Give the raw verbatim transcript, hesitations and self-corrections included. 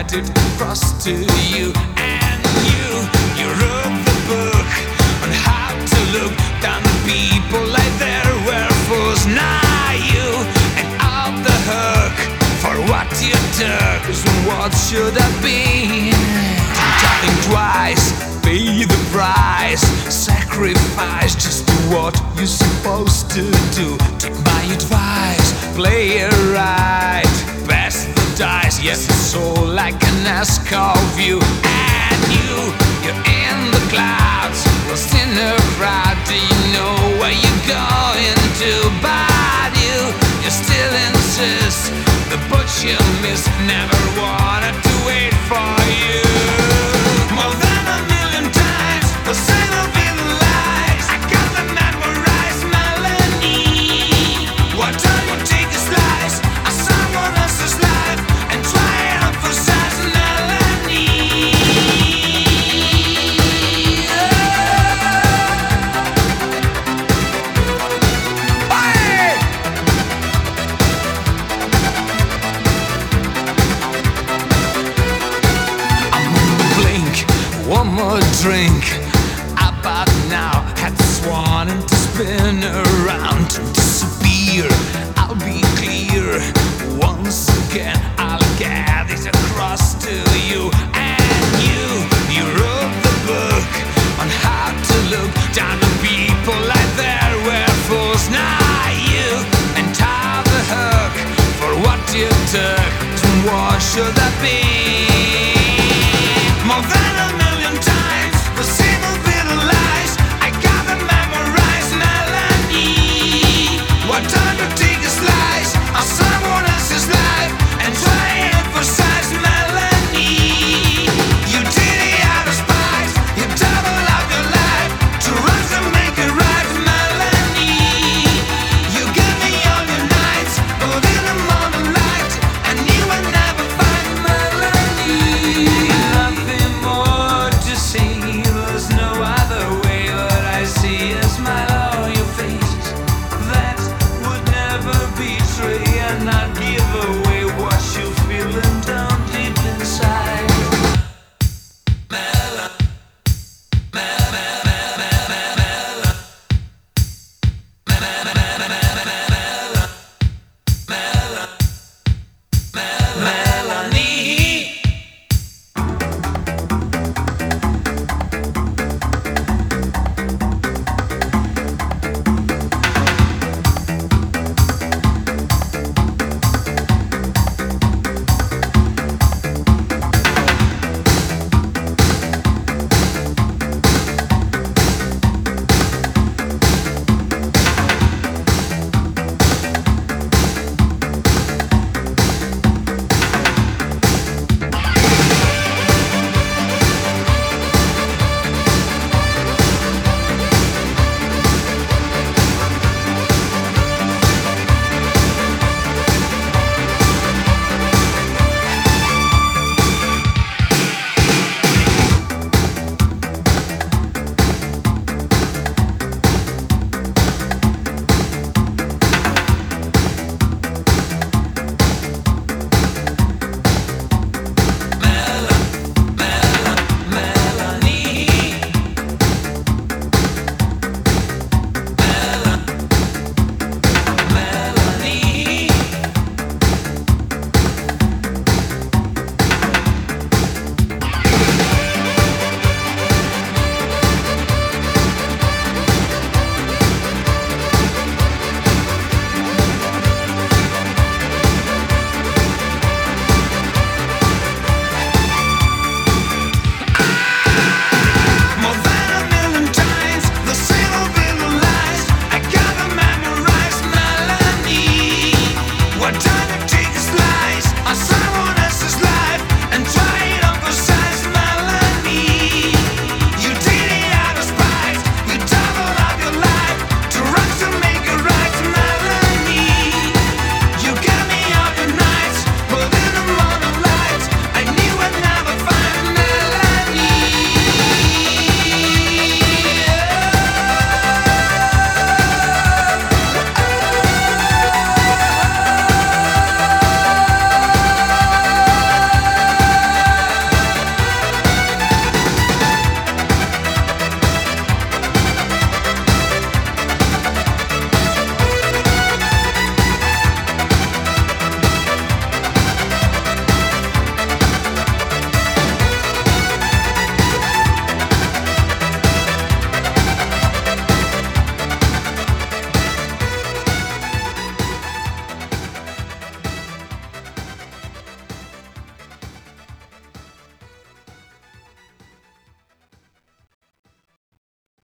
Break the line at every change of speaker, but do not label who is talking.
get it across to you. And you, you wrote the book on how to look down the people like there were fools. Now you and out the hook for what you took. So what should I be? Think twice, pay the price, sacrifice, just do what you're supposed to do. Take my advice, play it right, pass the dice. Yes, it's all like a NASCAR view. And you, you're in the clouds, lost in a crowd. Do you know where you're going to? But you, you still insist the boat you missed. Never wanted to wait for you. More than a million times, the same will be the lies. I got the memorized melody. Why don't you take a slice of someone else's life and try and emphasize melody? Hey! I'm on the blink. One more drink, about now. Had sworn to spin around, to disappear. I'll be clear. Once again, I'll get it across to you. And you, you wrote the book on how to look down on people like there were fools. Now you and tie the hook for what you took. So what should that be?